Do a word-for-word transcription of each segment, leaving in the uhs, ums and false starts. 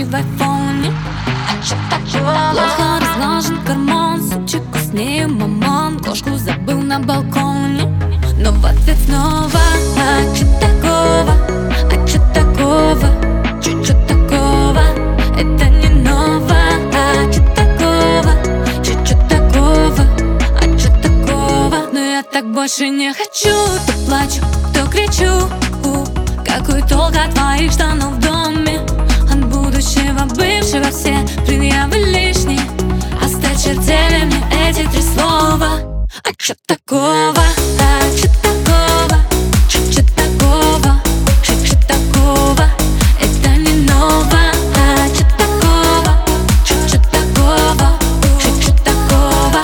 в айфоне. А чё такого? Плохо разглажен карман, супчик вкуснее маман. Кошку забыл на балконе, но в ответ снова: а чё такого? А чё такого? Чё-чё такого? Это не ново. А чё такого? Чё-чё такого? А чё такого? Но я так больше не хочу. То плачу, то кричу. У, какой толк от твоих штанов в доме? От будущего бывшего все предъявы лишние. Осточертели мне эти три слова. А чё такого? А чё такого? Чё-чё такого? Чё-чё такого? Это не ново. А чё такого? Чё-чё такого? Чё-чё такого?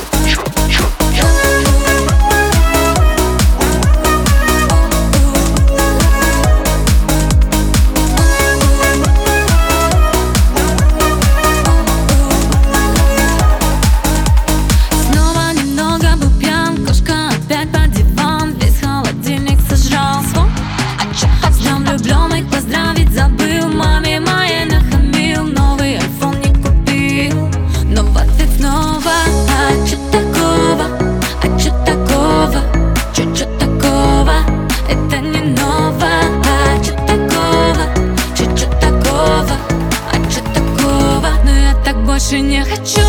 Снова немного был пьян, кошка опять под диван, весь холодильник сожрал сон. А чё с днём влюблённых поздравить забыл, маме моей нахамил, новый айфон не купил. Но в ответ снова: а чё такого? А чё такого? Чё-чё такого? Это не ново. А чё такого? Чё-чё такого? А чё такого? Но я так больше не хочу.